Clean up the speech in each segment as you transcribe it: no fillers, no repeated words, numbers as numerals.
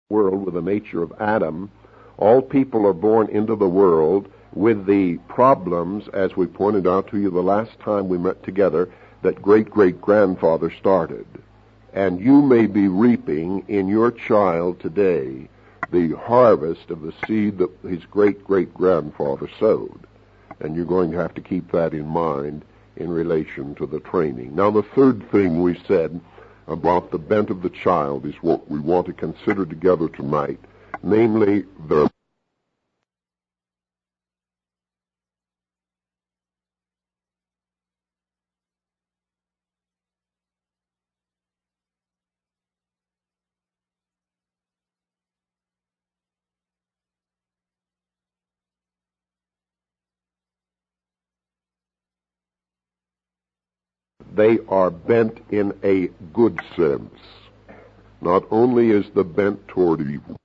world with the nature of Adam. All people are born into the world with the problems, as we pointed out to you the last time we met together, that great-great-grandfather started. And you may be reaping in your child today the harvest of the seed that his great-great-grandfather sowed. And you're going to have to keep that in mind in relation to the training. Now, the third thing we said about the bent of the child is what we want to consider together tonight, namely they are bent in a good sense. Not only is the bent toward evil,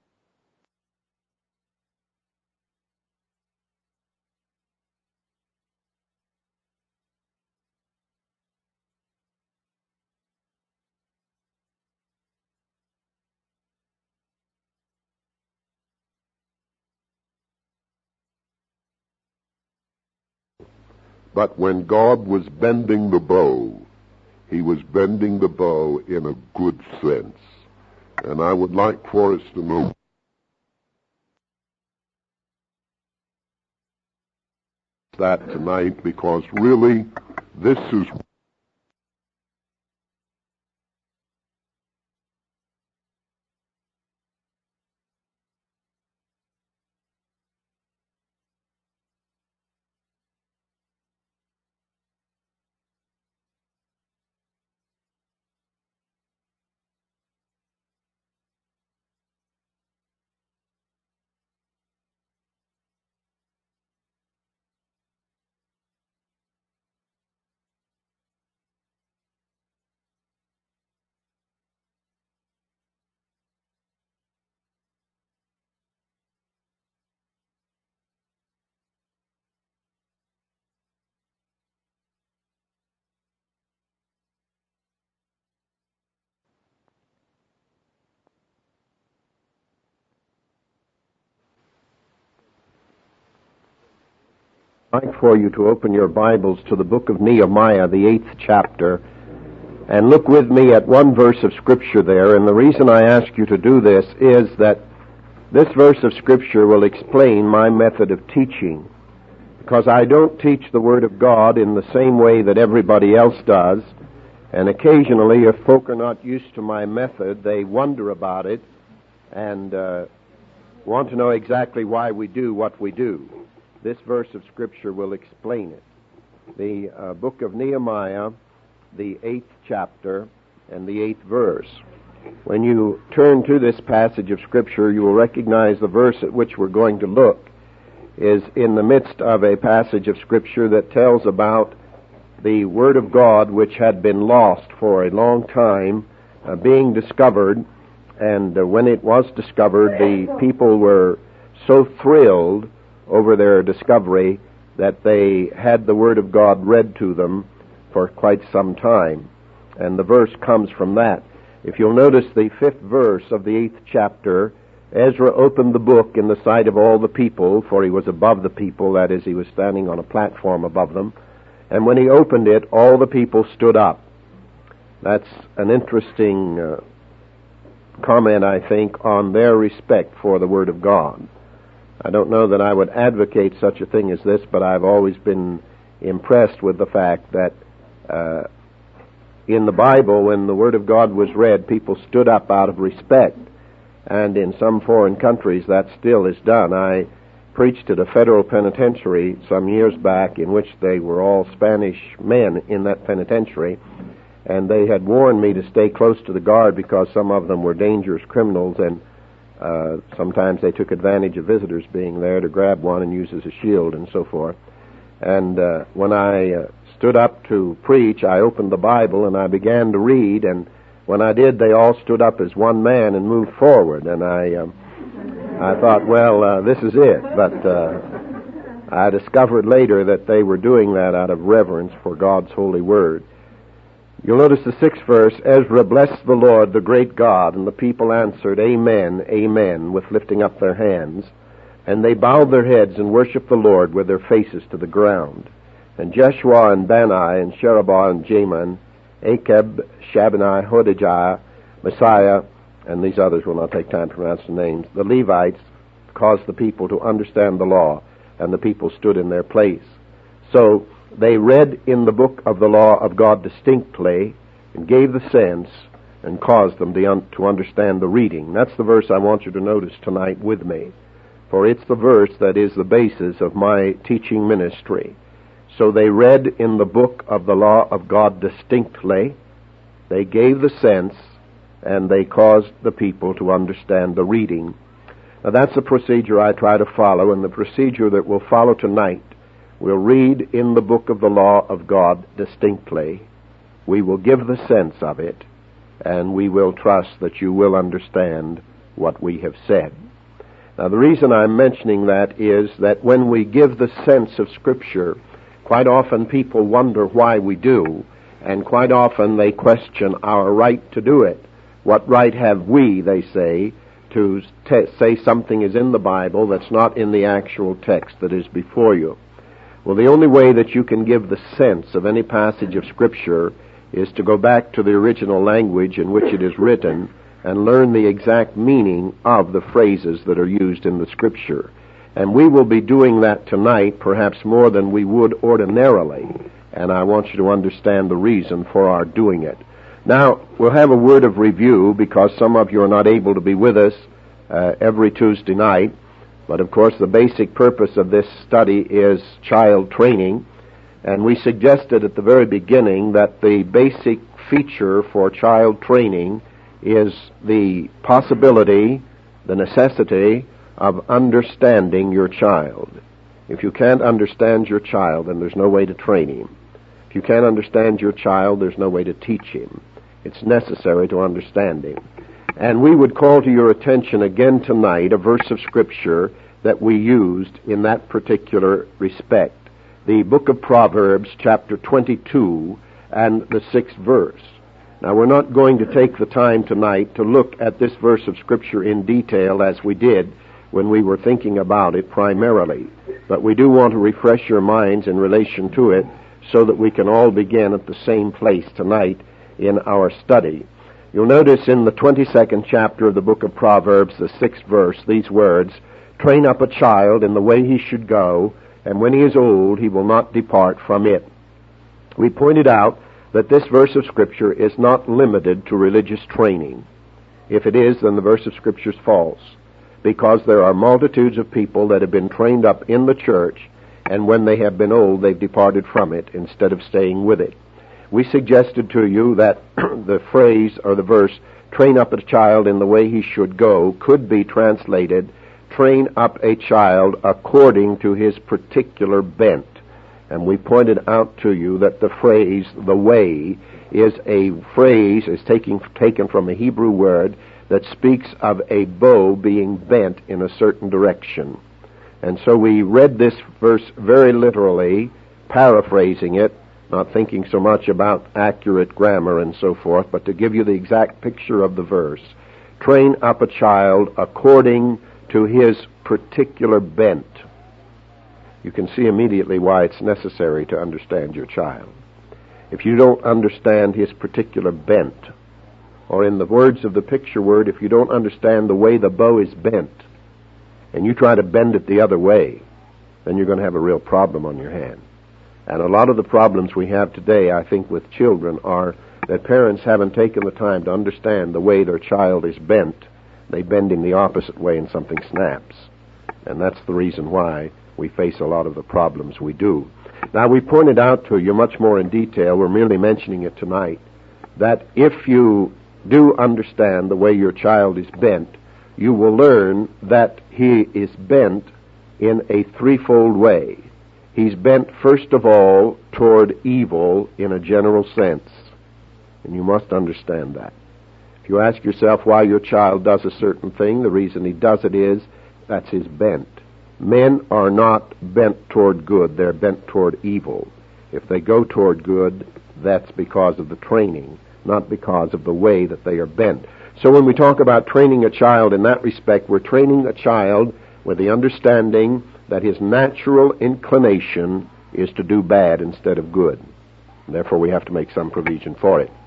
but when God was bending the bow, he was bending the bow in a good sense. And I would like for us to know that tonight, because really this is I'd like for you to open your Bibles to the book of Nehemiah, the 8th chapter, and look with me at one verse of Scripture there. And the reason I ask you to do this is that this verse of Scripture will explain my method of teaching, because I don't teach the Word of God in the same way that everybody else does, and occasionally if folk are not used to my method, they wonder about it and want to know exactly why we do what we do. This verse of Scripture will explain it. The book of Nehemiah, the 8th chapter, and the 8th verse. When you turn to this passage of Scripture, you will recognize the verse at which we're going to look is in the midst of a passage of Scripture that tells about the Word of God, which had been lost for a long time, being discovered. And when it was discovered, the people were so thrilled over their discovery that they had the Word of God read to them for quite some time. And the verse comes from that. If you'll notice the 5th verse of the 8th chapter, Ezra opened the book in the sight of all the people, for he was above the people, that is, he was standing on a platform above them. And when he opened it, all the people stood up. That's an interesting comment, I think, on their respect for the Word of God. I don't know that I would advocate such a thing as this, but I've always been impressed with the fact that in the Bible, when the Word of God was read, people stood up out of respect. And in some foreign countries, that still is done. I preached at a federal penitentiary some years back in which they were all Spanish men in that penitentiary, and they had warned me to stay close to the guard because some of them were dangerous criminals, and sometimes they took advantage of visitors being there to grab one and use as a shield and so forth. And when I stood up to preach, I opened the Bible and I began to read, and when I did, they all stood up as one man and moved forward. And I thought, well, this is it. But I discovered later that they were doing that out of reverence for God's holy word. You'll notice the 6th verse, Ezra blessed the Lord, the great God, and the people answered, Amen, Amen, with lifting up their hands. And they bowed their heads and worshipped the Lord with their faces to the ground. And Jeshua and Bani and Sherebiah and Jamin, Achab, Shabani, Hodijah, Messiah, and these others will not take time to pronounce the names, the Levites caused the people to understand the law, and the people stood in their place. So they read in the book of the law of God distinctly and gave the sense and caused them to understand the reading. That's the verse I want you to notice tonight with me, for it's the verse that is the basis of my teaching ministry. So they read in the book of the law of God distinctly, they gave the sense, and they caused the people to understand the reading. Now that's the procedure I try to follow, and the procedure that we'll follow tonight. We'll read in the book of the law of God distinctly. We will give the sense of it, and we will trust that you will understand what we have said. Now the reason I'm mentioning that is that when we give the sense of Scripture, quite often people wonder why we do, and quite often they question our right to do it. What right have we, they say, to say something is in the Bible that's not in the actual text that is before you? Well, the only way that you can give the sense of any passage of Scripture is to go back to the original language in which it is written and learn the exact meaning of the phrases that are used in the Scripture. And we will be doing that tonight, perhaps more than we would ordinarily, and I want you to understand the reason for our doing it. Now, we'll have a word of review because some of you are not able to be with us every Tuesday night. But of course, the basic purpose of this study is child training. And we suggested at the very beginning that the basic feature for child training is the possibility, the necessity of understanding your child. If you can't understand your child, then there's no way to train him. If you can't understand your child, there's no way to teach him. It's necessary to understand him. And we would call to your attention again tonight a verse of Scripture that we used in that particular respect. The book of Proverbs, chapter 22, and the 6th verse. Now, we're not going to take the time tonight to look at this verse of Scripture in detail as we did when we were thinking about it primarily. But we do want to refresh your minds in relation to it so that we can all begin at the same place tonight in our study. You'll notice in the 22nd chapter of the book of Proverbs, the 6th verse, these words, Train up a child in the way he should go, and when he is old, he will not depart from it. We pointed out that this verse of Scripture is not limited to religious training. If it is, then the verse of Scripture is false, because there are multitudes of people that have been trained up in the church, and when they have been old, they've departed from it instead of staying with it. We suggested to you that the phrase or the verse, train up a child in the way he should go, could be translated, train up a child according to his particular bent. And we pointed out to you that the phrase, the way, is a phrase, is taken from a Hebrew word that speaks of a bow being bent in a certain direction. And so we read this verse very literally, paraphrasing it, not thinking so much about accurate grammar and so forth, but to give you the exact picture of the verse. Train up a child according to his particular bent. You can see immediately why it's necessary to understand your child. If you don't understand his particular bent, or in the words of the picture word, if you don't understand the way the bow is bent, and you try to bend it the other way, then you're going to have a real problem on your hand. And a lot of the problems we have today, I think, with children are that parents haven't taken the time to understand the way their child is bent. They bend him the opposite way and something snaps. And that's the reason why we face a lot of the problems we do. Now, we pointed out to you much more in detail, we're merely mentioning it tonight, that if you do understand the way your child is bent, you will learn that he is bent in a threefold way. He's bent, first of all, toward evil in a general sense. And you must understand that. If you ask yourself why your child does a certain thing, the reason he does it is that's his bent. Men are not bent toward good, they're bent toward evil. If they go toward good, that's because of the training, not because of the way that they are bent. So when we talk about training a child in that respect, we're training a child with the understanding that his natural inclination is to do bad instead of good. And therefore, we have to make some provision for it.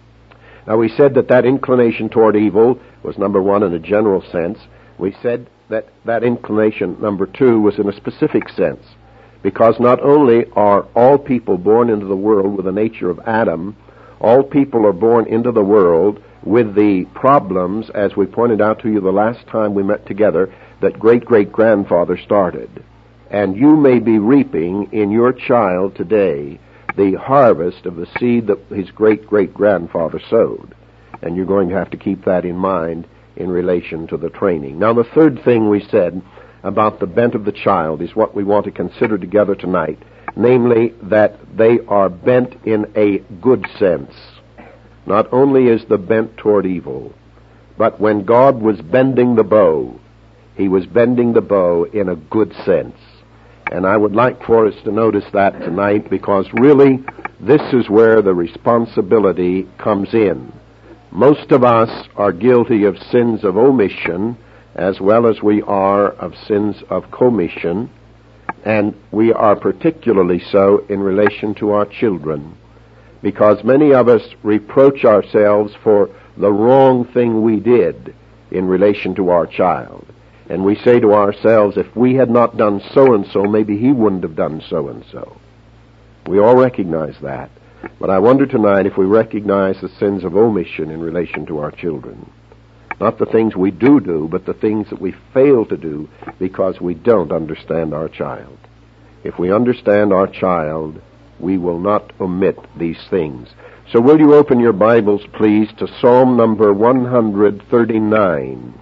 Now, we said that that inclination toward evil was, number one, in a general sense. We said that that inclination, number two, was in a specific sense. Because not only are all people born into the world with the nature of Adam, all people are born into the world with the problems, as we pointed out to you the last time we met together, that great-great-grandfather started. And you may be reaping in your child today the harvest of the seed that his great-great-grandfather sowed. And you're going to have to keep that in mind in relation to the training. Now, the third thing we said about the bent of the child is what we want to consider together tonight, namely that they are bent in a good sense. Not only is the bent toward evil, but when God was bending the bow, he was bending the bow in a good sense. And I would like for us to notice that tonight, because really this is where the responsibility comes in. Most of us are guilty of sins of omission as well as we are of sins of commission, and we are particularly so in relation to our children, because many of us reproach ourselves for the wrong thing we did in relation to our child. And we say to ourselves, if we had not done so-and-so, maybe he wouldn't have done so-and-so. We all recognize that. But I wonder tonight if we recognize the sins of omission in relation to our children. Not the things we do, but the things that we fail to do because we don't understand our child. If we understand our child, we will not omit these things. So will you open your Bibles, please, to Psalm number 139.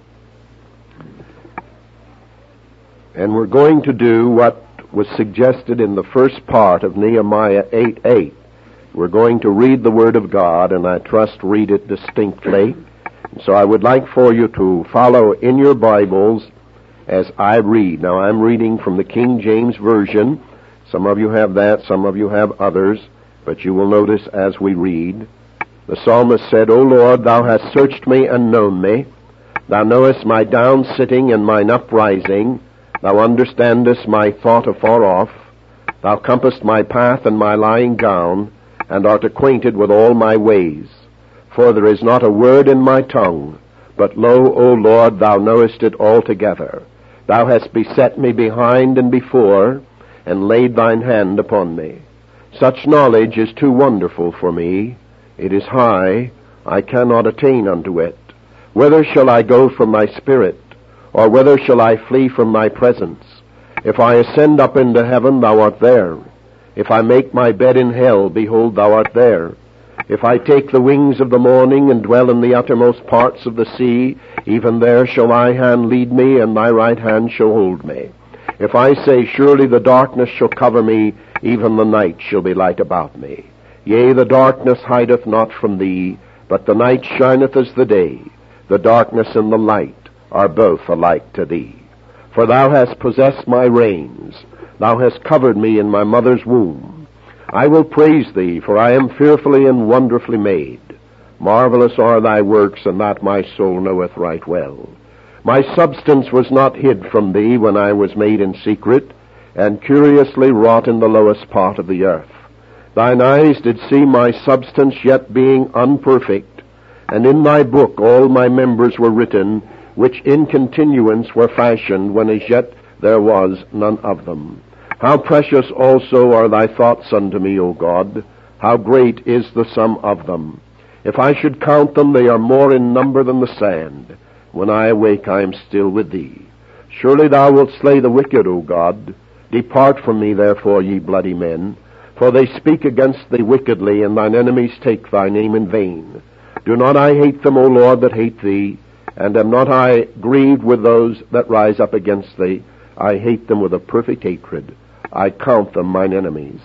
And we're going to do what was suggested in the first part of Nehemiah 8:8. We're going to read the Word of God, and I trust read it distinctly. So I would like for you to follow in your Bibles as I read. Now, I'm reading from the King James Version. Some of you have that, some of you have others, but you will notice as we read. The psalmist said, O Lord, thou hast searched me and known me. Thou knowest my down sitting and mine uprising. Thou understandest my thought afar off. Thou compassest my path and my lying down, and art acquainted with all my ways. For there is not a word in my tongue, but lo, O Lord, thou knowest it altogether. Thou hast beset me behind and before, and laid thine hand upon me. Such knowledge is too wonderful for me. It is high, I cannot attain unto it. Whither shall I go from thy spirit? Or whither shall I flee from thy presence? If I ascend up into heaven, thou art there. If I make my bed in hell, behold, thou art there. If I take the wings of the morning and dwell in the uttermost parts of the sea, even there shall thy hand lead me, and thy right hand shall hold me. If I say, surely the darkness shall cover me, even the night shall be light about me. Yea, the darkness hideth not from thee, but the night shineth as the day. The darkness and the light are both alike to thee. For thou hast possessed my reins. Thou hast covered me in my mother's womb. I will praise thee, for I am fearfully and wonderfully made. Marvelous are thy works, and that my soul knoweth right well. My substance was not hid from thee when I was made in secret, and curiously wrought in the lowest part of the earth. Thine eyes did see my substance yet being unperfect, and in thy book all my members were written, which in continuance were fashioned, when as yet there was none of them. How precious also are thy thoughts unto me, O God! How great is the sum of them! If I should count them, they are more in number than the sand. When I awake, I am still with thee. Surely thou wilt slay the wicked, O God. Depart from me, therefore, ye bloody men, for they speak against thee wickedly, and thine enemies take thy name in vain. Do not I hate them, O Lord, that hate thee? And am not I grieved with those that rise up against thee? I hate them with a perfect hatred. I count them mine enemies.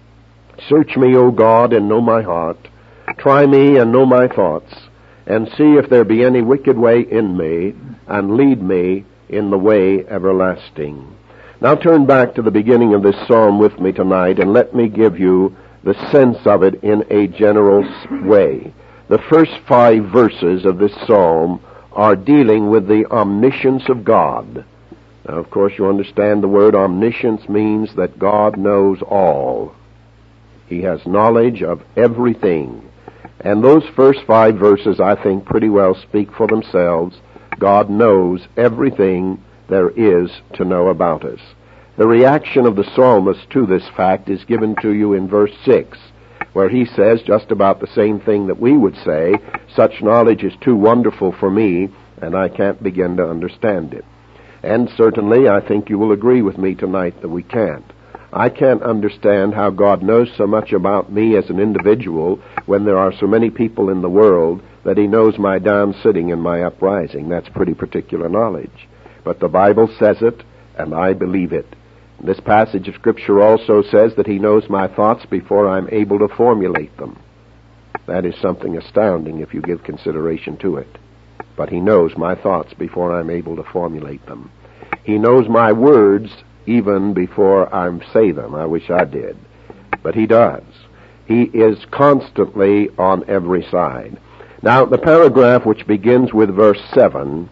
Search me, O God, and know my heart. Try me and know my thoughts, and see if there be any wicked way in me, and lead me in the way everlasting. Now turn back to the beginning of this psalm with me tonight, and let me give you the sense of it in a general way. The first 5 verses of this psalm are dealing with the omniscience of God. Now, of course, you understand the word omniscience means that God knows all. He has knowledge of everything. And those first 5 verses, I think, pretty well speak for themselves. God knows everything there is to know about us. The reaction of the psalmist to this fact is given to you in verse 6, where he says just about the same thing that we would say, such knowledge is too wonderful for me, and I can't begin to understand it. And certainly, I think you will agree with me tonight that we can't. I can't understand how God knows so much about me as an individual when there are so many people in the world that he knows my down sitting and my uprising. That's pretty particular knowledge. But the Bible says it, and I believe it. This passage of Scripture also says that he knows my thoughts before I'm able to formulate them. That is something astounding if you give consideration to it. But he knows my thoughts before I'm able to formulate them. He knows my words even before I say them. I wish I did. But he does. He is constantly on every side. Now, the paragraph which begins with verse 7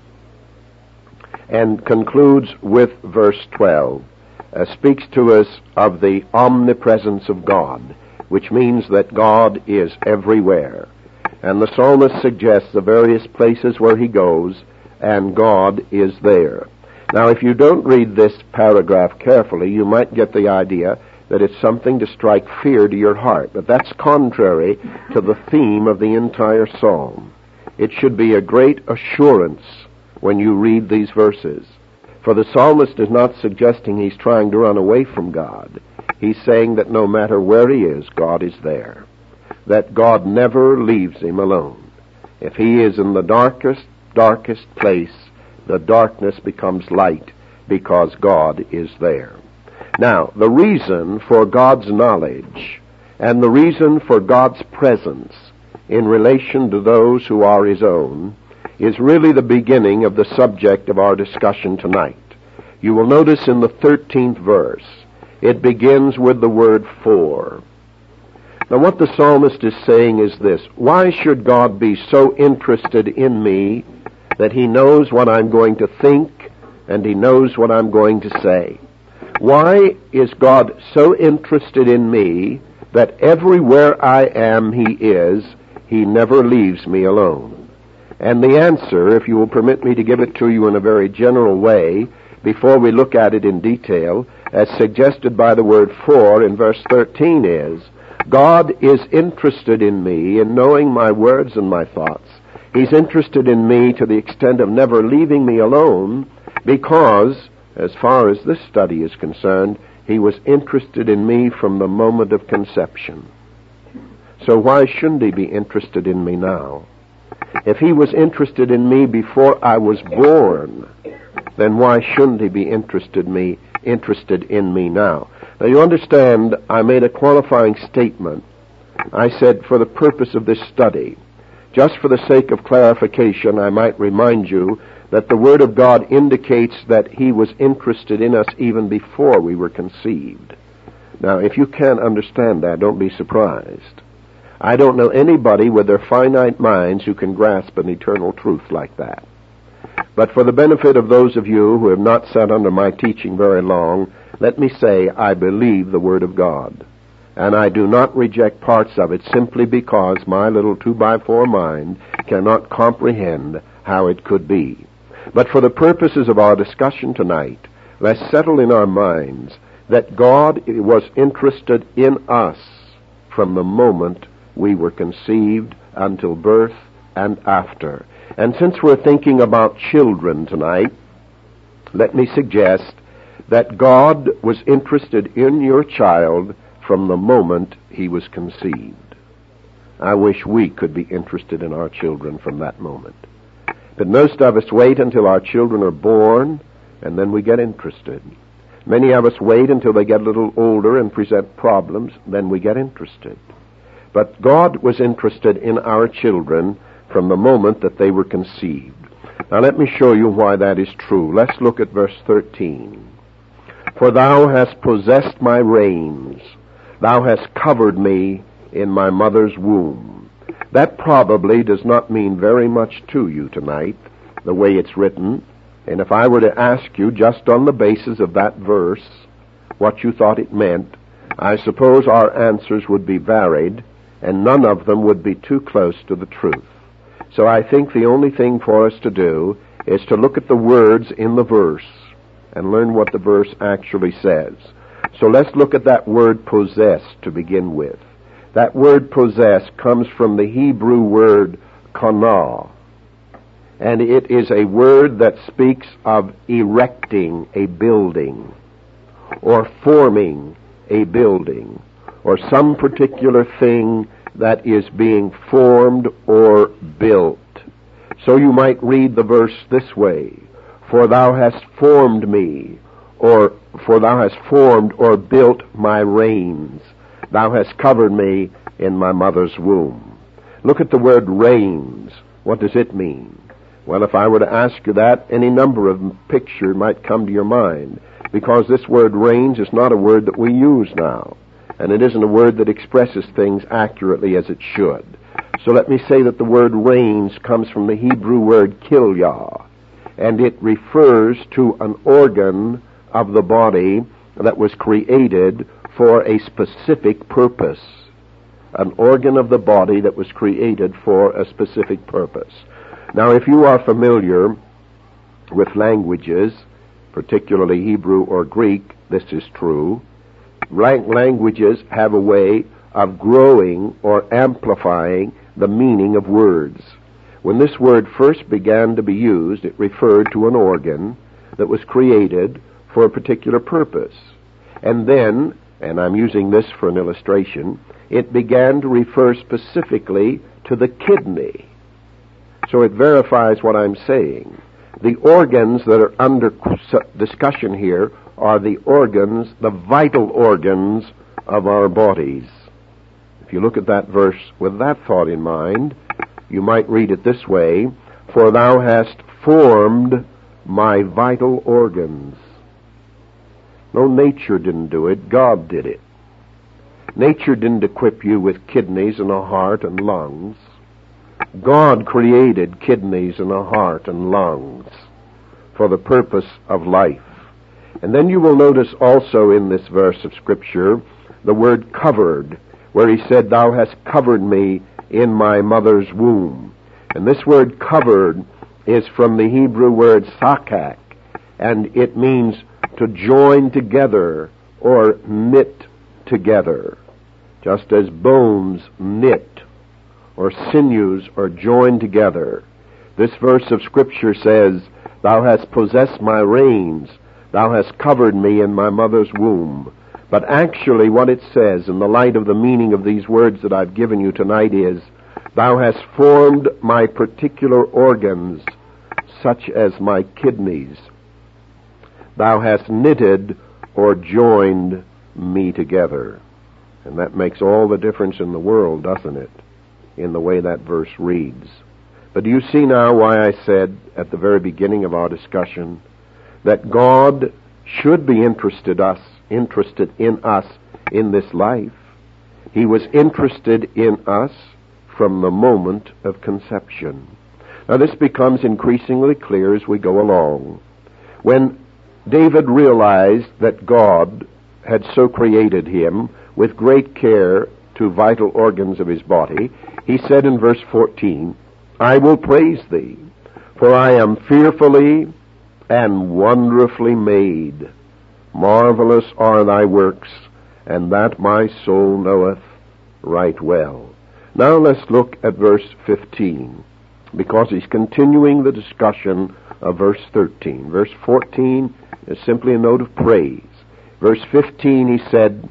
and concludes with verse 12 speaks to us of the omnipresence of God, which means that God is everywhere. And the psalmist suggests the various places where he goes, and God is there. Now, if you don't read this paragraph carefully, you might get the idea that it's something to strike fear to your heart. But that's contrary to the theme of the entire psalm. It should be a great assurance when you read these verses. For the psalmist is not suggesting he's trying to run away from God. He's saying that no matter where he is, God is there. That God never leaves him alone. If he is in the darkest place, the darkness becomes light because God is there. Now, the reason for God's knowledge and the reason for God's presence in relation to those who are his own is really the beginning of the subject of our discussion tonight. You will notice in the 13th verse, it begins with the word for. Now, what the psalmist is saying is this: why should God be so interested in me that he knows what I'm going to think and he knows what I'm going to say? Why is God so interested in me that everywhere I am he never leaves me alone? And the answer, if you will permit me to give it to you in a very general way, before we look at it in detail, as suggested by the word for in verse 13 is, God is interested in me in knowing my words and my thoughts. He's interested in me to the extent of never leaving me alone because, as far as this study is concerned, he was interested in me from the moment of conception. So why shouldn't he be interested in me now? If he was interested in me before I was born, then why shouldn't he be interested in me now? Now, you understand, I made a qualifying statement. I said, for the purpose of this study, just for the sake of clarification, I might remind you that the Word of God indicates that he was interested in us even before we were conceived. Now, if you can't understand that, don't be surprised. I don't know anybody with their finite minds who can grasp an eternal truth like that. But for the benefit of those of you who have not sat under my teaching very long, let me say I believe the Word of God. And I do not reject parts of it simply because my little 2x4 mind cannot comprehend how it could be. But for the purposes of our discussion tonight, let's settle in our minds that God was interested in us from the moment we were conceived until birth and after. And since we're thinking about children tonight, let me suggest that God was interested in your child from the moment he was conceived. I wish we could be interested in our children from that moment. But most of us wait until our children are born, and then we get interested. Many of us wait until they get a little older and present problems, then we get interested. But God was interested in our children from the moment that they were conceived. Now let me show you why that is true. Let's look at verse 13. For thou hast possessed my reins. Thou hast covered me in my mother's womb. That probably does not mean very much to you tonight, the way it's written. And if I were to ask you, just on the basis of that verse, what you thought it meant, I suppose our answers would be varied, and none of them would be too close to the truth. So I think the only thing for us to do is to look at the words in the verse and learn what the verse actually says. So let's look at that word possess to begin with. That word possess comes from the Hebrew word kanah, and it is a word that speaks of erecting a building or forming a building or some particular thing that is being formed or built. So you might read the verse this way: For thou hast formed me, or for thou hast formed or built my reins. Thou hast covered me in my mother's womb. Look at the word reins. What does it mean? Well, if I were to ask you that, any number of pictures might come to your mind, because this word reins is not a word that we use now, and it isn't a word that expresses things accurately as it should. So let me say that the word reins comes from the Hebrew word kilyah, and it refers to an organ of the body that was created for a specific purpose. An organ of the body that was created for a specific purpose. Now, if you are familiar with languages, particularly Hebrew or Greek, this is true. Languages have a way of growing or amplifying the meaning of words. When this word first began to be used, it referred to an organ that was created for a particular purpose. And then, and I'm using this for an illustration, it began to refer specifically to the kidney. So it verifies what I'm saying. The organs that are under discussion here are the organs, the vital organs of our bodies. If you look at that verse with that thought in mind, you might read it this way: For thou hast formed my vital organs. No, nature didn't do it. God did it. Nature didn't equip you with kidneys and a heart and lungs. God created kidneys and a heart and lungs for the purpose of life. And then you will notice also in this verse of Scripture the word covered, where he said, Thou hast covered me in my mother's womb. And this word covered is from the Hebrew word sakak, and it means to join together or knit together, just as bones knit or sinews are joined together. This verse of Scripture says, Thou hast possessed my reins, thou hast covered me in my mother's womb. But actually what it says, in the light of the meaning of these words that I've given you tonight, is, Thou hast formed my particular organs, such as my kidneys. Thou hast knitted or joined me together. And that makes all the difference in the world, doesn't it, in the way that verse reads. But do you see now why I said at the very beginning of our discussion that God should be interested in us in this life? He was interested in us from the moment of conception. Now this becomes increasingly clear as we go along. When David realized that God had so created him with great care to vital organs of his body, he said in verse 14, I will praise thee, for I am fearfully and wonderfully made. Marvelous are thy works, and that my soul knoweth right well. Now let's look at verse 15, because he's continuing the discussion of verse 13. Verse 14 is simply a note of praise. Verse 15 he said,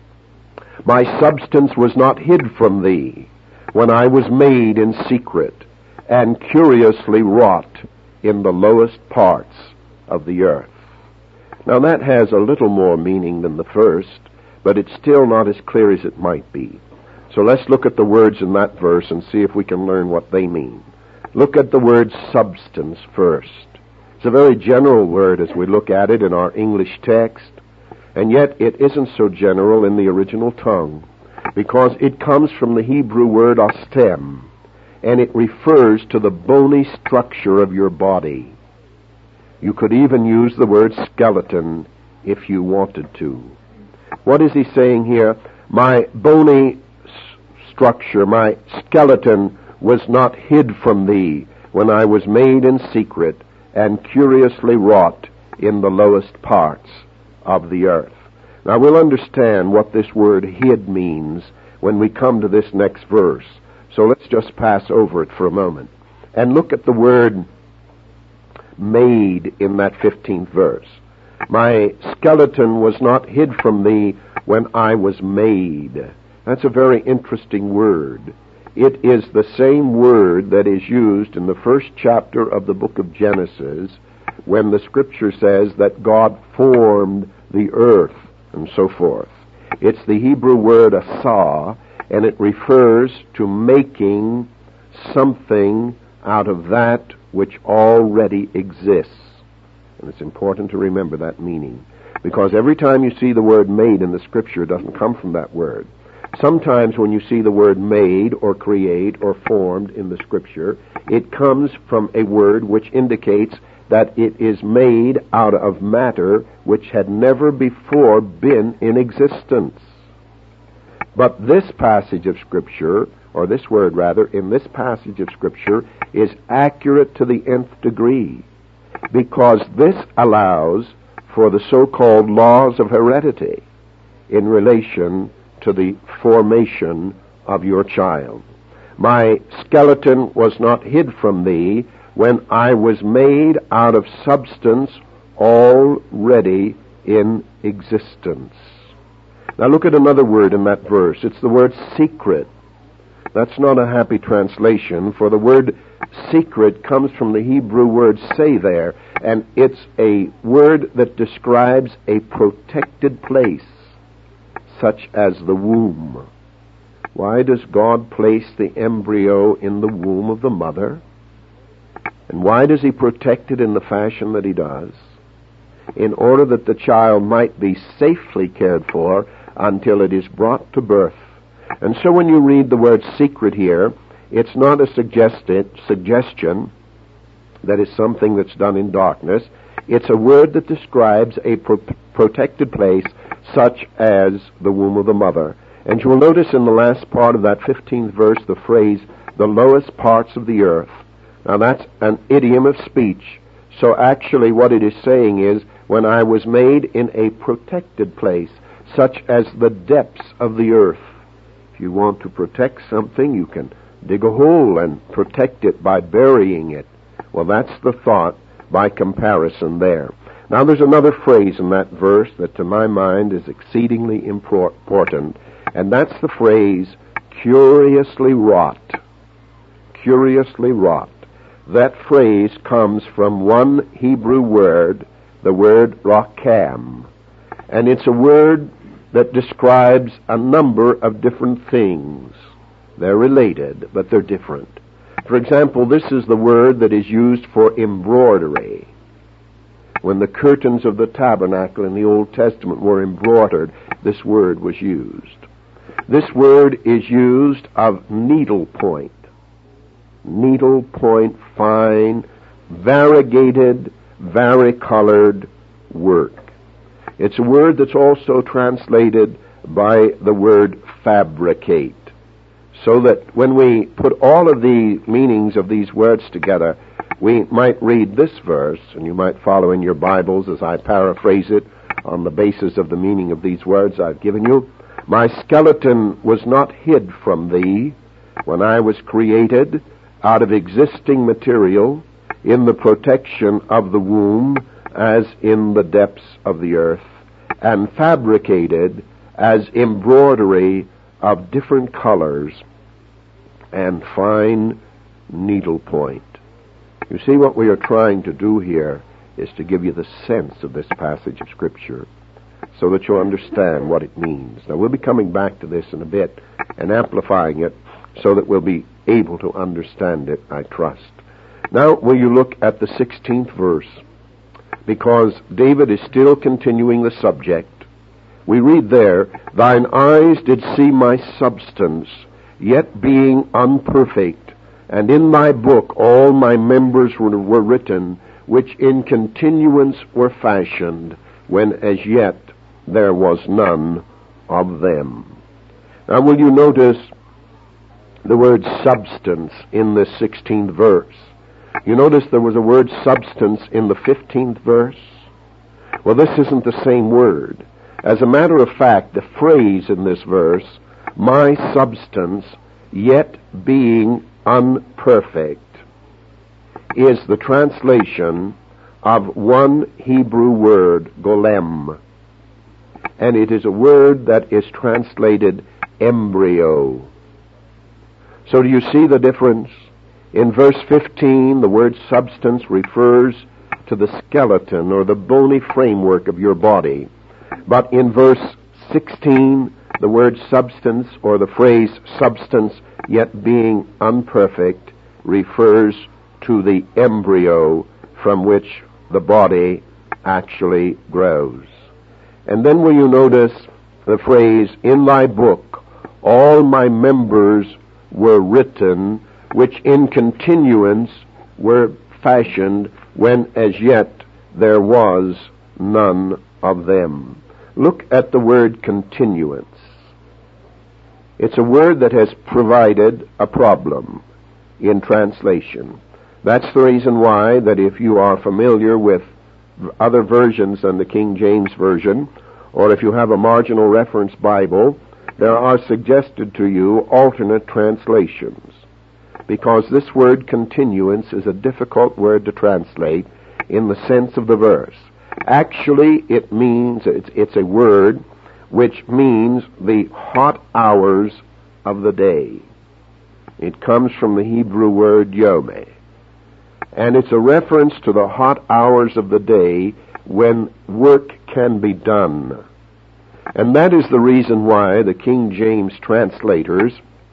My substance was not hid from thee when I was made in secret and curiously wrought in the lowest parts of the earth. Now that has a little more meaning than the first, but it's still not as clear as it might be. So let's look at the words in that verse and see if we can learn what they mean. Look at the word substance first. It's a very general word as we look at it in our English text. And yet it isn't so general in the original tongue, because it comes from the Hebrew word ostem, and it refers to the bony structure of your body. You could even use the word skeleton if you wanted to. What is he saying here? My bony structure, my skeleton was not hid from thee when I was made in secret and curiously wrought in the lowest parts of the earth. Now we'll understand what this word hid means when we come to this next verse. So let's just pass over it for a moment and look at the word made in that 15th verse. My skeleton was not hid from thee when I was made. That's a very interesting word. It is the same word that is used in the first chapter of the book of Genesis when the scripture says that God formed the earth and so forth. It's the Hebrew word asah, and it refers to making something out of that which already exists. And it's important to remember that meaning, because every time you see the word made in the scripture, it doesn't come from that word. Sometimes when you see the word made or create or formed in the scripture, it comes from a word which indicates that it is made out of matter which had never before been in existence. But this passage of scripture, or this word rather, in this passage of scripture, is accurate to the nth degree, because this allows for the so-called laws of heredity in relation to the formation of your child. My skeleton was not hid from thee when I was made out of substance already in existence. Now look at another word in that verse. It's the word secret. That's not a happy translation, for the word secret comes from the Hebrew word seither, and it's a word that describes a protected place, such as the womb. Why does God place the embryo in the womb of the mother? And why does he protect it in the fashion that he does? In order that the child might be safely cared for until it is brought to birth. And so when you read the word secret here, it's not a suggestion that is something that's done in darkness. It's a word that describes a protected place such as the womb of the mother. And you will notice in the last part of that 15th verse the phrase, the lowest parts of the earth. Now that's an idiom of speech. So actually what it is saying is, when I was made in a protected place, such as the depths of the earth. If you want to protect something, you can dig a hole and protect it by burying it. Well, that's the thought by comparison there. Now there's another phrase in that verse that to my mind is exceedingly important, and that's the phrase, curiously wrought. Curiously wrought. That phrase comes from one Hebrew word, the word rakam. And it's a word that describes a number of different things. They're related, but they're different. For example, this is the word that is used for embroidery. When the curtains of the tabernacle in the Old Testament were embroidered, this word was used. This word is used of needlepoint. Needlepoint, fine, variegated, varicolored work. It's a word that's also translated by the word fabricate. So that when we put all of the meanings of these words together, we might read this verse, and you might follow in your Bibles as I paraphrase it on the basis of the meaning of these words I've given you. My skeleton was not hid from thee when I was created out of existing material in the protection of the womb as in the depths of the earth, and fabricated as embroidery of different colors and fine needlepoint. You see, what we are trying to do here is to give you the sense of this passage of Scripture so that you'll understand what it means. Now, we'll be coming back to this in a bit and amplifying it so that we'll be able to understand it, I trust. Now, will you look at the 16th verse? Because David is still continuing the subject, We read there, "Thine eyes did see my substance, yet being unperfect, and in thy book all my members were written, which in continuance were fashioned, when as yet there was none of them." Now will you notice the word substance in this 16th verse? You notice there was a word substance in the 15th verse? Well, this isn't the same word. As a matter of fact, the phrase in this verse, "my substance, yet being unperfect," is the translation of one Hebrew word, golem. And it is a word that is translated embryo. So do you see the difference? In verse 15, the word substance refers to the skeleton or the bony framework of your body. But in verse 16, the word substance or the phrase substance yet being unperfect refers to the embryo from which the body actually grows. And then will you notice the phrase, "In thy book all my members were written, which in continuance were fashioned, when as yet there was none of them." Look at the word continuance. It's a word that has provided a problem in translation. That's the reason why that if you are familiar with other versions than the King James Version, or if you have a marginal reference Bible, there are suggested to you alternate translations, because this word continuance is a difficult word to translate in the sense of the verse. Actually, it means, it's a word which means the hot hours of the day. It comes from the Hebrew word yomeh. And it's a reference to the hot hours of the day when work can be done. And that is the reason why the King James translators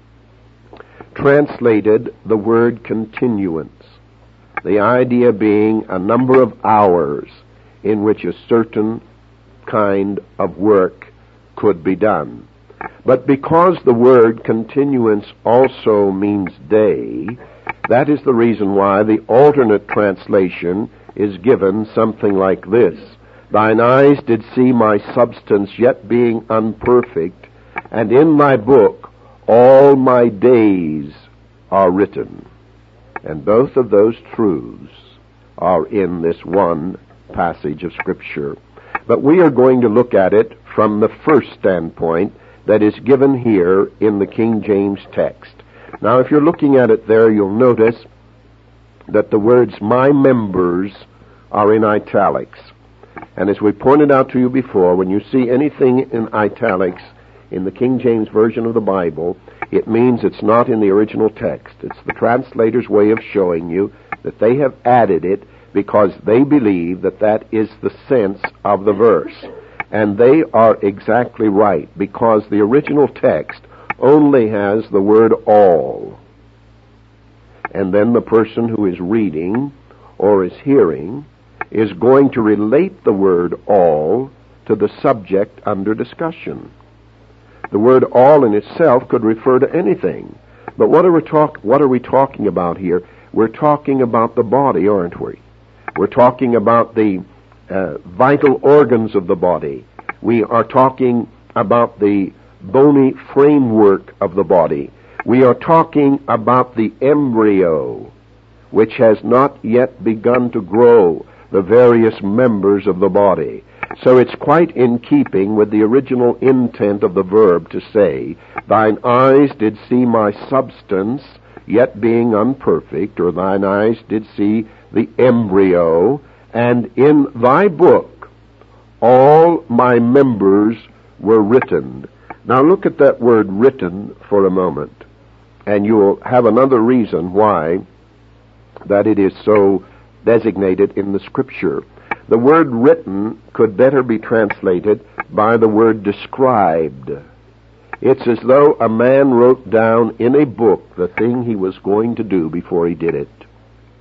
translated the word continuance. The idea being a number of hours in which a certain kind of work could be done. But because the word continuance also means day, that is the reason why the alternate translation is given something like this: "Thine eyes did see my substance, yet being unperfect, and in thy book all my days are written." And both of those truths are in this one passage of Scripture. But we are going to look at it from the first standpoint that is given here in the King James text. Now, if you're looking at it there, you'll notice that the words "my members" are in italics. And as we pointed out to you before, when you see anything in italics in the King James Version of the Bible, it means it's not in the original text. It's the translator's way of showing you that they have added it because they believe that that is the sense of the verse. And they are exactly right, because the original text only has the word all. And then the person who is reading or is hearing is going to relate the word all to the subject under discussion. The word all in itself could refer to anything. But what are we talking about here? We're talking about the body, aren't we? We're talking about the vital organs of the body. We are talking about the bony framework of the body. We are talking about the embryo, which has not yet begun to grow, the various members of the body. So it's quite in keeping with the original intent of the verb to say, "Thine eyes did see my substance, yet being unperfect," or "thine eyes did see the embryo, and in thy book all my members were written." Now look at that word "written" for a moment, and you will have another reason why that it is so designated in the Scripture. The word "written" could better be translated by the word "described." It's as though a man wrote down in a book the thing he was going to do before he did it.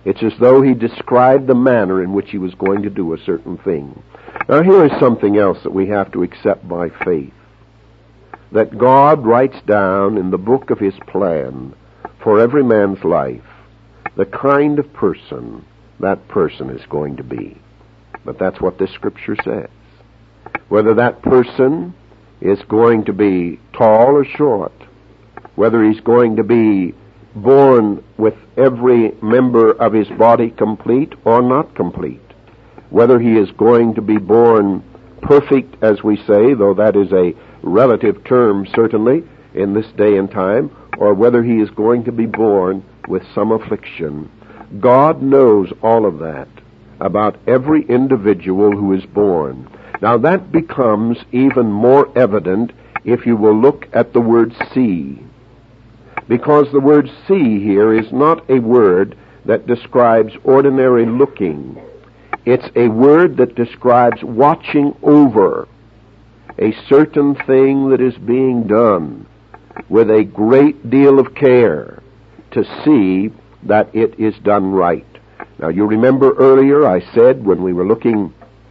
It's as though he described the manner in which he was going to do a certain thing. Now here is something else that we have to accept by faith. That God writes down in the book of his plan for every man's life the kind of person that person is going to be. But that's what this scripture says. Whether that person is going to be tall or short, whether he's going to be born with every member of his body complete or not complete, whether he is going to be born perfect, as we say, though that is a relative term certainly in this day and time, or whether he is going to be born with some affliction. God knows all of that about every individual who is born. Now that becomes even more evident if you will look at the word see. Because the word see here is not a word that describes ordinary looking. It's a word that describes watching over a certain thing that is being done with a great deal of care to see that it is done right. Now you remember earlier I said when we were looking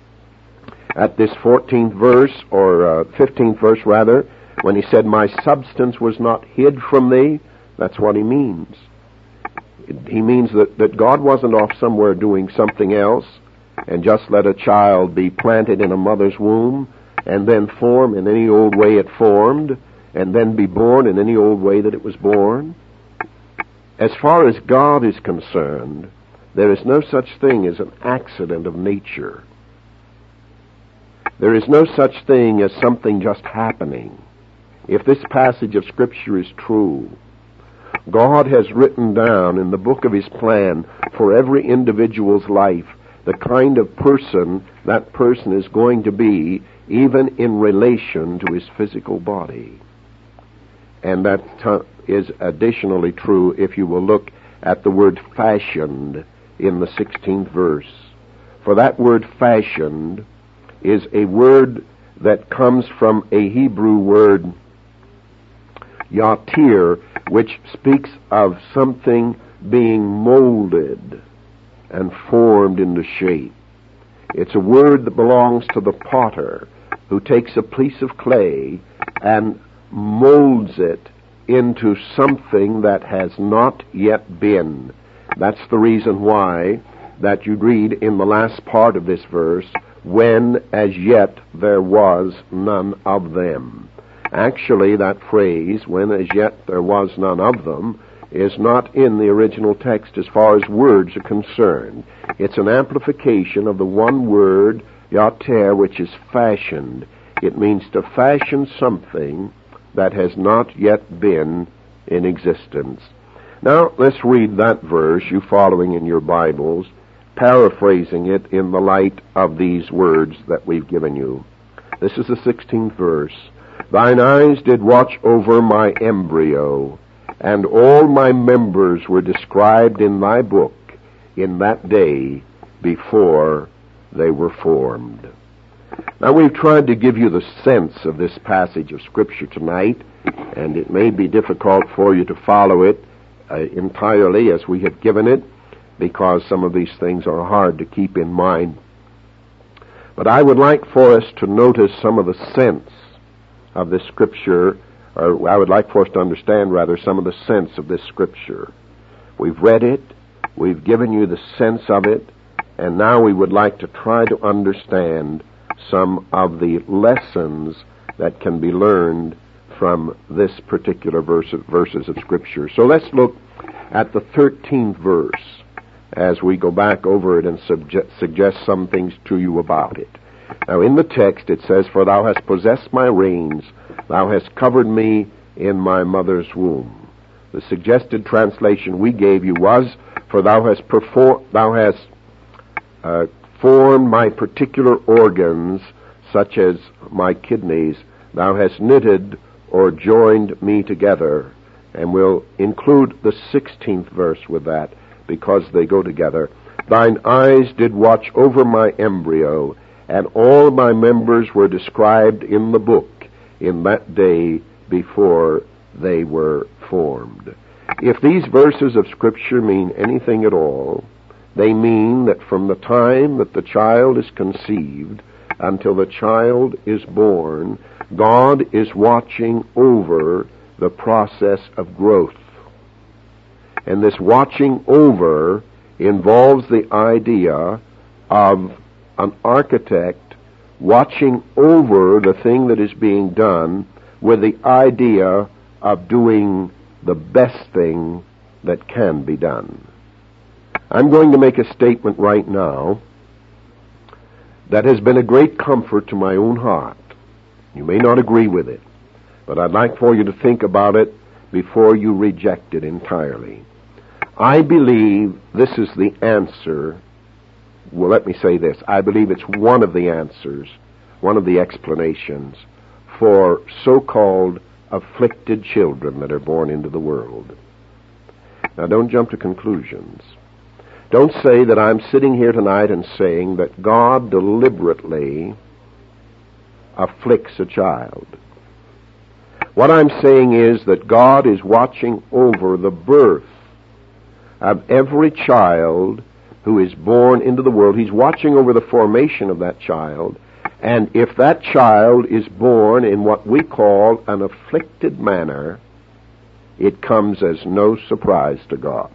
at this 14th verse, or 15th verse rather, when he said, my substance was not hid from thee, that's what he means. He means that God wasn't off somewhere doing something else and just let a child be planted in a mother's womb and then form in any old way it formed and then be born in any old way that it was born. As far as God is concerned, there is no such thing as an accident of nature. There is no such thing as something just happening. If this passage of Scripture is true, God has written down in the book of his plan for every individual's life the kind of person that person is going to be, even in relation to his physical body. And that is additionally true if you will look at the word fashioned in the 16th verse. For that word fashioned is a word that comes from a Hebrew word, yatir, which speaks of something being molded and formed into shape. It's a word that belongs to the potter who takes a piece of clay and molds it into something that has not yet been. That's the reason why that you read in the last part of this verse, when as yet there was none of them. Actually, that phrase, when as yet there was none of them, is not in the original text as far as words are concerned. It's an amplification of the one word, yater, which is fashioned. It means to fashion something that has not yet been in existence. Now, let's read that verse, you following in your Bibles, paraphrasing it in the light of these words that we've given you. This is the 16th verse. Thine eyes did watch over my embryo, and all my members were described in thy book in that day before they were formed. Now, we've tried to give you the sense of this passage of Scripture tonight, and it may be difficult for you to follow it entirely as we have given it, because some of these things are hard to keep in mind. But I would like for us to notice some of the sense of this Scripture, or I would like for us to understand, rather, some of the sense of this Scripture. We've read it, we've given you the sense of it, and now we would like to try to understand some of the lessons that can be learned from this particular verses of Scripture. So let's look at the 13th verse as we go back over it and suggest some things to you about it. Now in the text it says, for thou hast possessed my reins, thou hast covered me in my mother's womb. The suggested translation we gave you was, for thou hast formed my particular organs, such as my kidneys, thou hast knitted or joined me together. And we'll include the 16th verse with that, because they go together. Thine eyes did watch over my embryo, and all my members were described in the book in that day before they were formed. If these verses of Scripture mean anything at all, They mean that from the time that the child is conceived until the child is born, God is watching over the process of growth. And this watching over involves the idea of an architect watching over the thing that is being done with the idea of doing the best thing that can be done. I'm going to make a statement right now that has been a great comfort to my own heart. You may not agree with it, but I'd like for you to think about it before you reject it entirely. I believe this is the answer. Well, let me say this. I believe it's one of the answers, one of the explanations for so-called afflicted children that are born into the world. Now, don't jump to conclusions. Don't say that I'm sitting here tonight and saying that God deliberately afflicts a child. What I'm saying is that God is watching over the birth of every child who is born into the world. He's watching over the formation of that child. And if that child is born in what we call an afflicted manner, it comes as no surprise to God.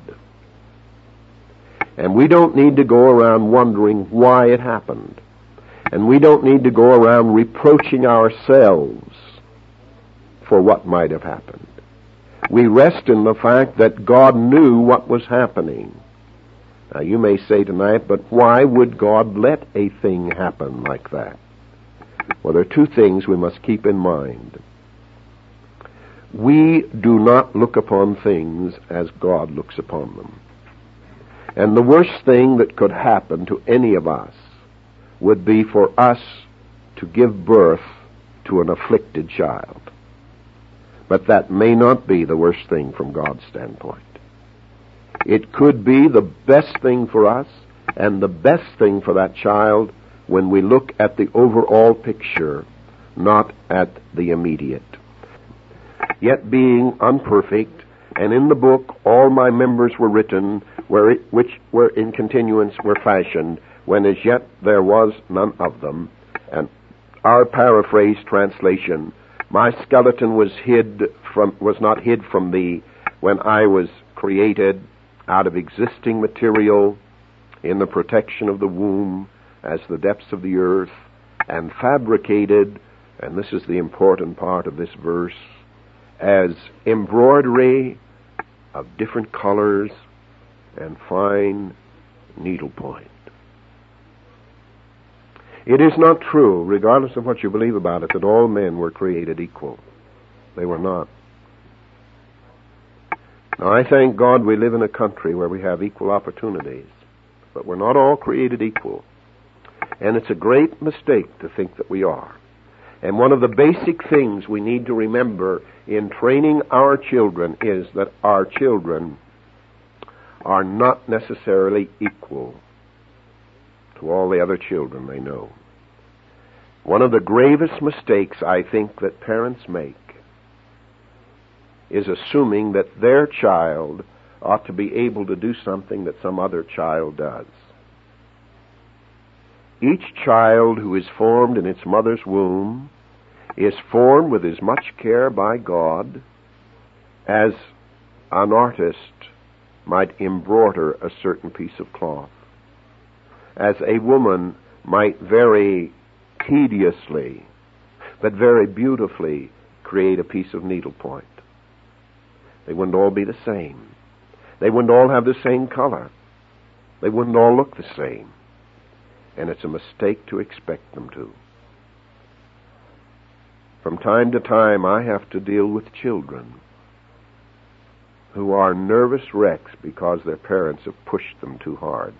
And we don't need to go around wondering why it happened. And we don't need to go around reproaching ourselves for what might have happened. We rest in the fact that God knew what was happening. Now, you may say tonight, but why would God let a thing happen like that? Well, there are two things we must keep in mind. We do not look upon things as God looks upon them. And the worst thing that could happen to any of us would be for us to give birth to an afflicted child. But that may not be the worst thing from God's standpoint. It could be the best thing for us and the best thing for that child when we look at the overall picture, not at the immediate. Yet being unperfect, and in the book all my members were written, which were in continuance were fashioned, when as yet there was none of them. And our paraphrased translation, my skeleton was not hid from thee when I was created out of existing material in the protection of the womb as the depths of the earth, and fabricated, and this is the important part of this verse, as embroidery of different colors and fine needlepoint. It is not true, regardless of what you believe about it, that all men were created equal. They were not. Now, I thank God we live in a country where we have equal opportunities, but we're not all created equal. And it's a great mistake to think that we are. And one of the basic things we need to remember in training our children is that our children are not necessarily equal to all the other children they know. One of the gravest mistakes I think that parents make is assuming that their child ought to be able to do something that some other child does. Each child who is formed in its mother's womb is formed with as much care by God as an artist might embroider a certain piece of cloth, as a woman might very tediously but very beautifully create a piece of needlepoint. They wouldn't all be the same. They wouldn't all have the same color. They wouldn't all look the same. And it's a mistake to expect them to. From time to time, I have to deal with children who are nervous wrecks because their parents have pushed them too hard.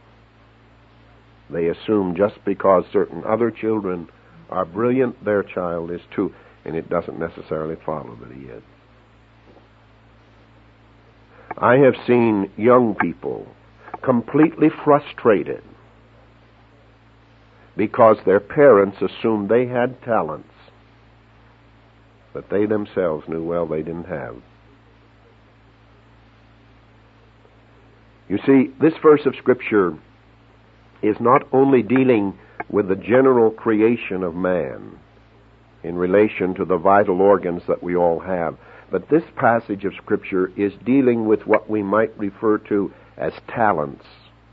They assume just because certain other children are brilliant, their child is too, and it doesn't necessarily follow that he is. I have seen young people completely frustrated because their parents assumed they had talents that they themselves knew well they didn't have. You see, this verse of Scripture is not only dealing with the general creation of man in relation to the vital organs that we all have, but this passage of Scripture is dealing with what we might refer to as talents.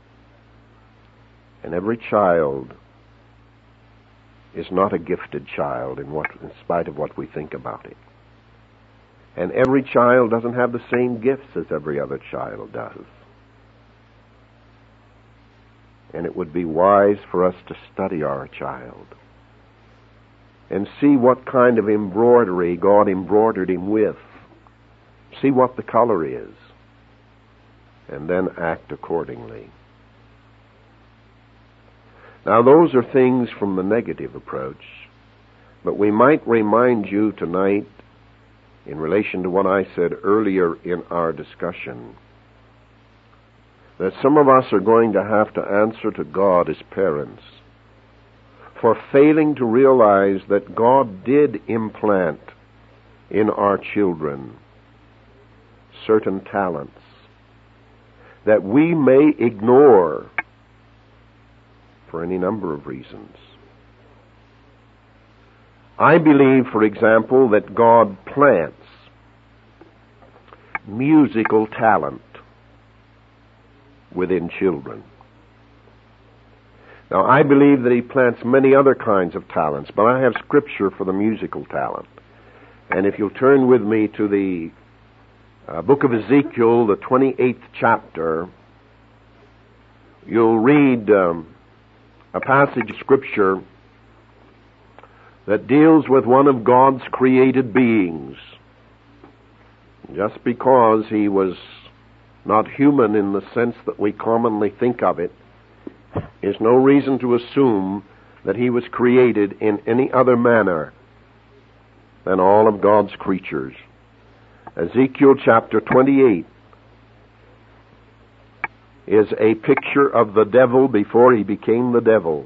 And every child is not a gifted child in spite of what we think about it. And every child doesn't have the same gifts as every other child does. And it would be wise for us to study our child and see what kind of embroidery God embroidered him with. See what the color is, and then act accordingly. Now, those are things from the negative approach, but we might remind you tonight, in relation to what I said earlier in our discussion, that some of us are going to have to answer to God as parents for failing to realize that God did implant in our children certain talents that we may ignore for any number of reasons. I believe, for example, that God plants musical talent within children. Now, I believe that he plants many other kinds of talents, but I have Scripture for the musical talent. And if you'll turn with me to the book of Ezekiel, the 28th chapter, you'll read a passage of Scripture that deals with one of God's created beings. Just because he was not human in the sense that we commonly think of it is no reason to assume that he was created in any other manner than all of God's creatures. Ezekiel chapter 28 is a picture of the devil before he became the devil.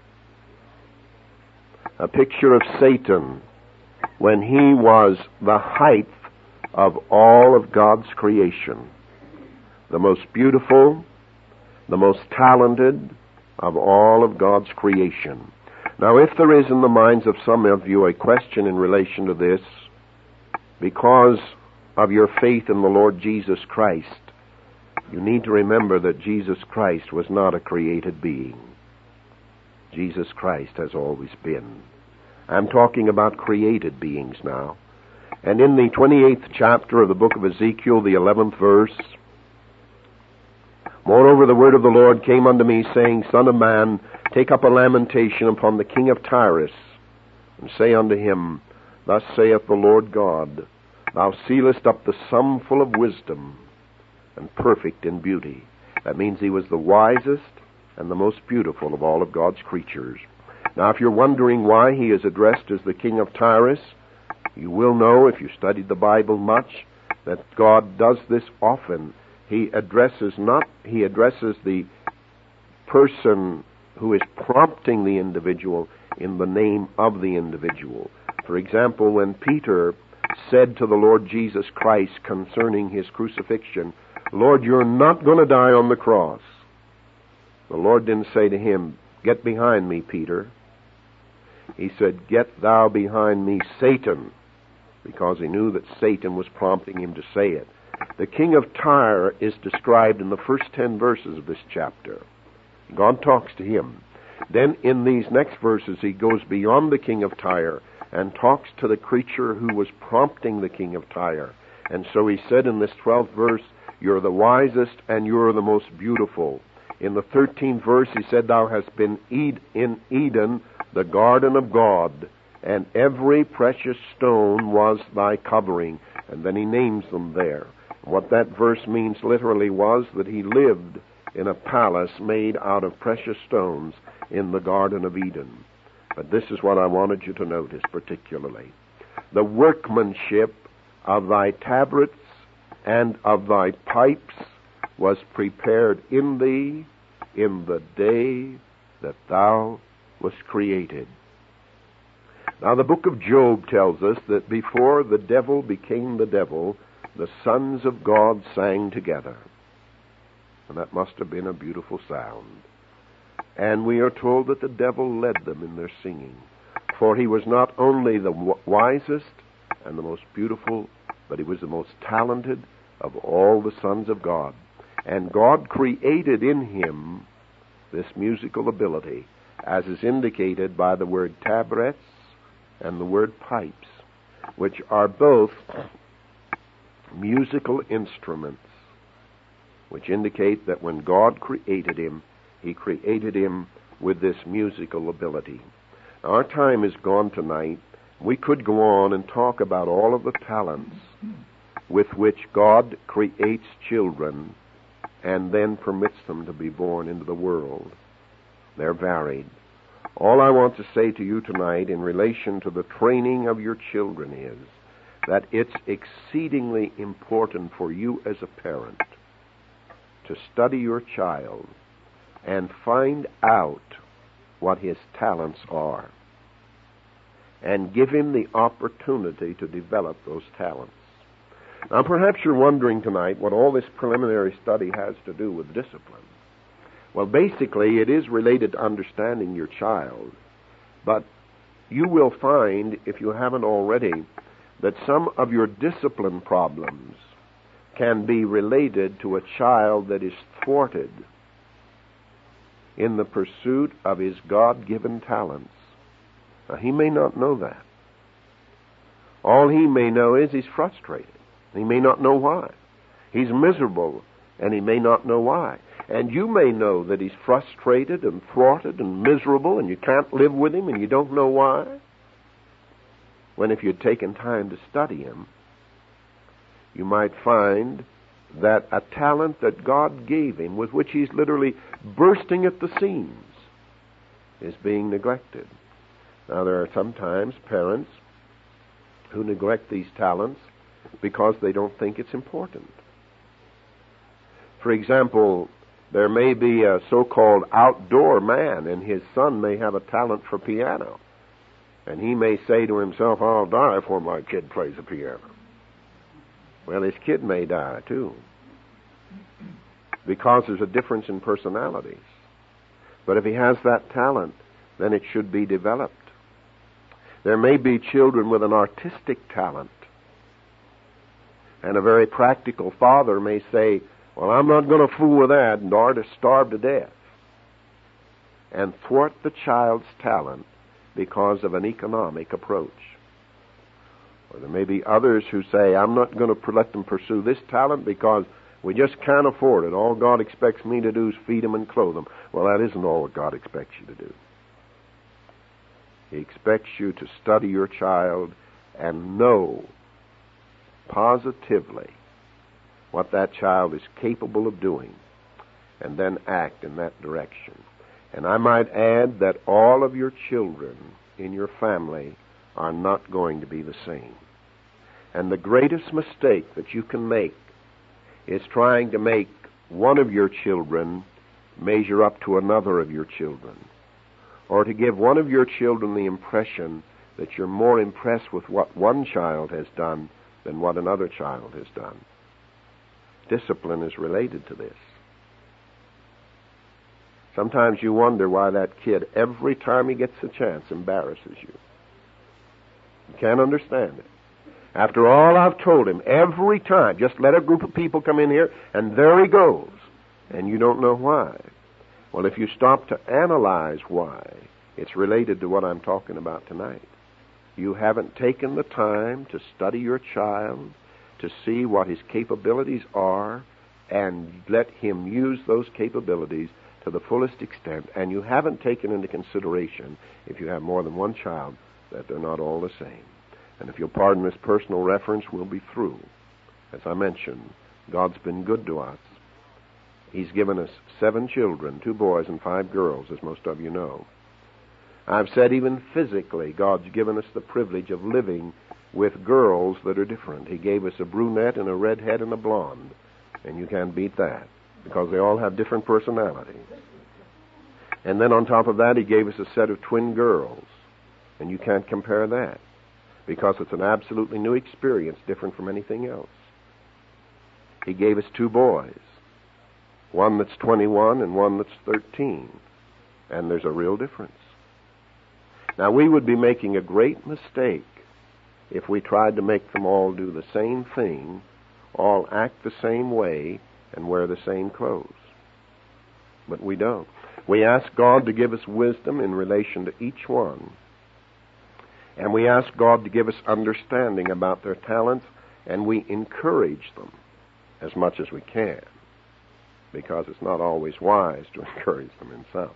A picture of Satan when he was the height of all of God's creation. The most beautiful, the most talented of all of God's creation. Now, if there is in the minds of some of you a question in relation to this, because of your faith in the Lord Jesus Christ, you need to remember that Jesus Christ was not a created being. Jesus Christ has always been. I'm talking about created beings now. And in the 28th chapter of the book of Ezekiel, the 11th verse, moreover, the word of the Lord came unto me, saying, Son of man, take up a lamentation upon the king of Tyrus, and say unto him, Thus saith the Lord God, Thou sealest up the sum full of wisdom, and perfect in beauty. That means he was the wisest and the most beautiful of all of God's creatures. Now, if you're wondering why he is addressed as the king of Tyrus, you will know, if you studied the Bible much, that God does this often. He addresses the person who is prompting the individual in the name of the individual. For example, when Peter said to the Lord Jesus Christ concerning his crucifixion, Lord, you're not going to die on the cross. The Lord didn't say to him, Get behind me, Peter. He said, Get thou behind me, Satan, because he knew that Satan was prompting him to say it. The king of Tyre is described in the first 10 verses of this chapter. God talks to him. Then in these next verses, he goes beyond the king of Tyre and talks to the creature who was prompting the king of Tyre. And so he said in this 12th verse, You're the wisest and you're the most beautiful. In the 13th verse, he said, Thou hast been in Eden, the garden of God, and every precious stone was thy covering. And then he names them there. What that verse means literally was that he lived in a palace made out of precious stones in the Garden of Eden. But this is what I wanted you to notice particularly. The workmanship of thy tabrets and of thy pipes was prepared in thee in the day that thou wast created. Now the book of Job tells us that before the devil became the devil, the sons of God sang together. And that must have been a beautiful sound. And we are told that the devil led them in their singing. For he was not only the wisest and the most beautiful, but he was the most talented of all the sons of God. And God created in him this musical ability, as is indicated by the word tabrets and the word pipes, which are both musical instruments, which indicate that when God created him, he created him with this musical ability. Our time is gone tonight. We could go on and talk about all of the talents with which God creates children and then permits them to be born into the world. They're varied. All I want to say to you tonight in relation to the training of your children is that it's exceedingly important for you as a parent to study your child and find out what his talents are and give him the opportunity to develop those talents. Now, perhaps you're wondering tonight what all this preliminary study has to do with discipline. Well, basically, it is related to understanding your child, but you will find, if you haven't already, that some of your discipline problems can be related to a child that is thwarted in the pursuit of his God-given talents. Now, he may not know that. All he may know is he's frustrated. He may not know why. He's miserable, and he may not know why. And you may know that he's frustrated and thwarted and miserable, and you can't live with him, and you don't know why. When if you'd taken time to study him, you might find that a talent that God gave him, with which he's literally bursting at the seams, is being neglected. Now, there are sometimes parents who neglect these talents because they don't think it's important. For example, there may be a so-called outdoor man, and his son may have a talent for piano. And he may say to himself, I'll die before my kid plays the piano. Well, his kid may die, too, because there's a difference in personalities. But if he has that talent, then it should be developed. There may be children with an artistic talent, and a very practical father may say, well, I'm not going to fool with that, nor to starve to death, and thwart the child's talent because of an economic approach. Or there may be others who say, I'm not going to let them pursue this talent because we just can't afford it. All God expects me to do is feed them and clothe them. Well, that isn't all that God expects you to do. He expects you to study your child and know positively what that child is capable of doing, and then act in that direction. And I might add that all of your children in your family are not going to be the same. And the greatest mistake that you can make is trying to make one of your children measure up to another of your children, or to give one of your children the impression that you're more impressed with what one child has done than what another child has done. Discipline is related to this. Sometimes you wonder why that kid, every time he gets a chance, embarrasses you. You can't understand it. After all I've told him, every time, just let a group of people come in here, and there he goes. And you don't know why. Well, if you stop to analyze why, it's related to what I'm talking about tonight. You haven't taken the time to study your child, to see what his capabilities are, and let him use those capabilities to the fullest extent. And you haven't taken into consideration, if you have more than one child, that they're not all the same. And if you'll pardon this personal reference, we'll be through. As I mentioned, God's been good to us. He's given us 7 children, 2 boys and 5 girls, as most of you know. I've said even physically, God's given us the privilege of living with girls that are different. He gave us a brunette and a redhead and a blonde, and you can't beat that, because they all have different personalities. And then on top of that, he gave us a set of twin girls, and you can't compare that, because it's an absolutely new experience, different from anything else. He gave us 2 boys, one that's 21 and one that's 13. And there's a real difference. Now, we would be making a great mistake if we tried to make them all do the same thing, all act the same way, and wear the same clothes. But we don't. We ask God to give us wisdom in relation to each one. And we ask God to give us understanding about their talents, and we encourage them as much as we can, because it's not always wise to encourage them in some.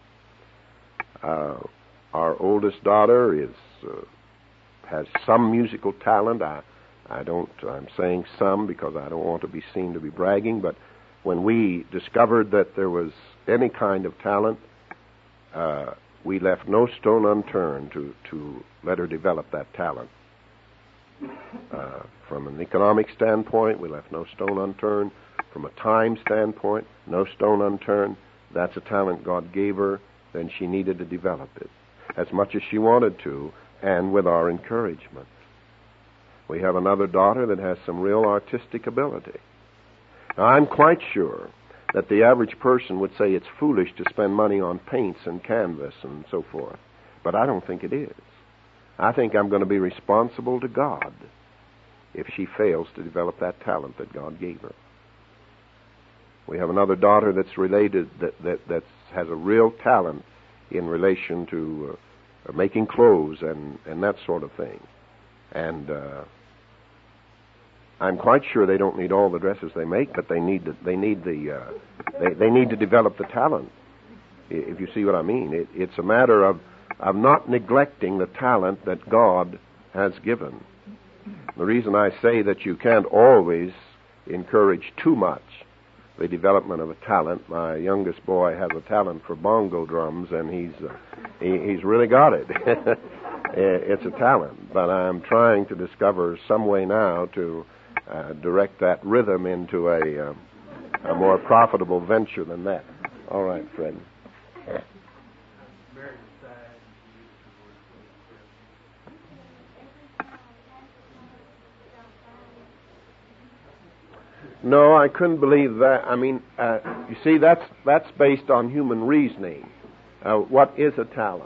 Our oldest daughter has some musical talent. I'm saying some because I don't want to be seen to be bragging, but when we discovered that there was any kind of talent, we left no stone unturned to let her develop that talent. From an economic standpoint, we left no stone unturned. From a time standpoint, no stone unturned. That's a talent God gave her, then she needed to develop it as much as she wanted to, and with our encouragement. We have another daughter that has some real artistic ability. Now, I'm quite sure that the average person would say it's foolish to spend money on paints and canvas and so forth, but I don't think it is. I think I'm going to be responsible to God if she fails to develop that talent that God gave her. We have another daughter that's related, that has a real talent in relation to making clothes and that sort of thing. And I'm quite sure they don't need all the dresses they make, but they need to develop the talent. If you see what I mean, it's a matter of not neglecting the talent that God has given. The reason I say that you can't always encourage too much the development of a talent. My youngest boy has a talent for bongo drums, and he's really got it. It's a talent, but I'm trying to discover some way now to direct that rhythm into a more profitable venture than that. All right, Fred. No, I couldn't believe that. I mean, you see, that's based on human reasoning. What is a talent?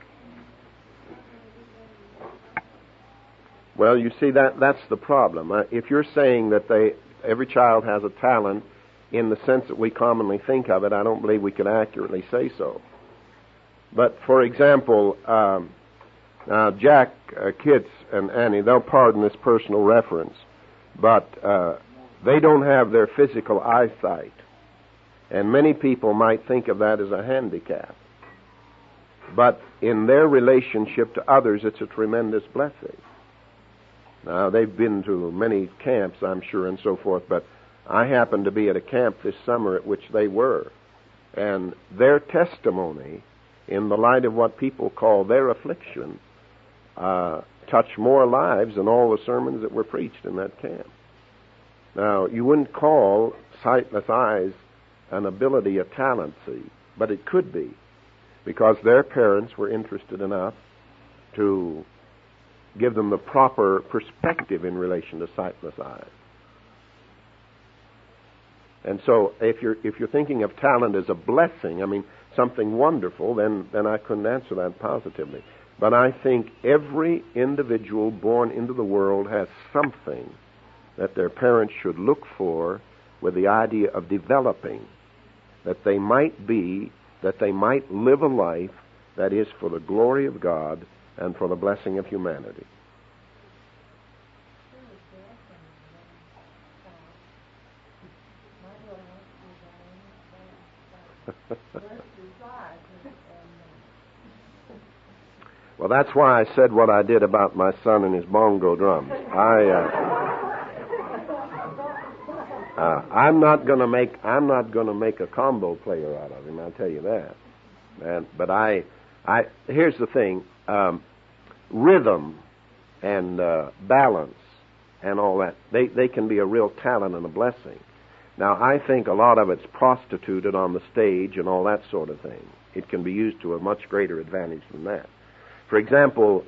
Well, you see, that's the problem. If you're saying that every child has a talent in the sense that we commonly think of it, I don't believe we can accurately say so. But, for example, Jack, Kitts, and Annie, they'll pardon this personal reference, but they don't have their physical eyesight. And many people might think of that as a handicap. But in their relationship to others, it's a tremendous blessing. Now, they've been to many camps, I'm sure, and so forth, but I happened to be at a camp this summer at which they were. And their testimony, in the light of what people call their affliction, touched more lives than all the sermons that were preached in that camp. Now, you wouldn't call sightless eyes an ability, a talent, see, but it could be, because their parents were interested enough to give them the proper perspective in relation to sightless eyes. And so, if you're thinking of talent as a blessing, I mean, something wonderful, then I couldn't answer that positively. But I think every individual born into the world has something that their parents should look for with the idea of developing, that they might live a life that is for the glory of God and for the blessing of humanity. Well, that's why I said what I did about my son and his bongo drums. I'm not going to make a combo player out of him. I'll tell you that. But here's the thing: rhythm and balance and all that. They can be a real talent and a blessing. Now, I think a lot of it's prostituted on the stage and all that sort of thing. It can be used to a much greater advantage than that. For example,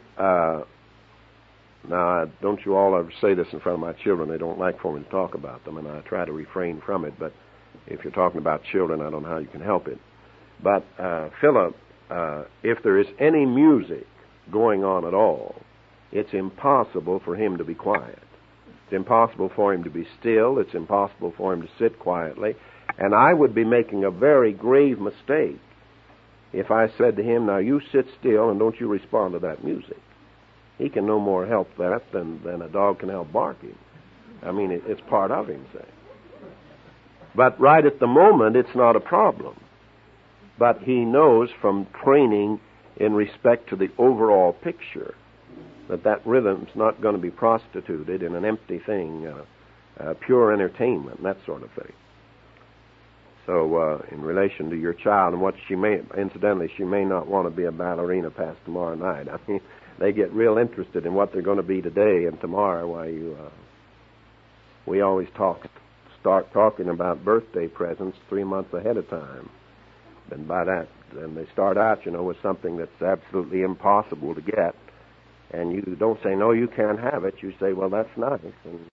now, don't you all ever say this in front of my children. They don't like for me to talk about them, and I try to refrain from it. But If you're talking about children, I don't know how you can help it. But Philip, if there is any music going on at all, it's impossible for him to be quiet. It's impossible for him to be still. It's impossible for him to sit quietly. And I would be making a very grave mistake if I said to him, now you sit still and don't you respond to that music. He can no more help that than a dog can help barking. I mean, it's part of him, say. But right at the moment, it's not a problem. But he knows from training in respect to the overall picture that rhythm's not going to be prostituted in an empty thing, pure entertainment, that sort of thing. So, in relation to your child and what she may not want to be a ballerina past tomorrow night. I mean, they get real interested in what they're going to be today and tomorrow. We always start talking about birthday presents 3 months ahead of time. And by that, then they start out, with something that's absolutely impossible to get. And you don't say, no, you can't have it. You say, well, that's nice. And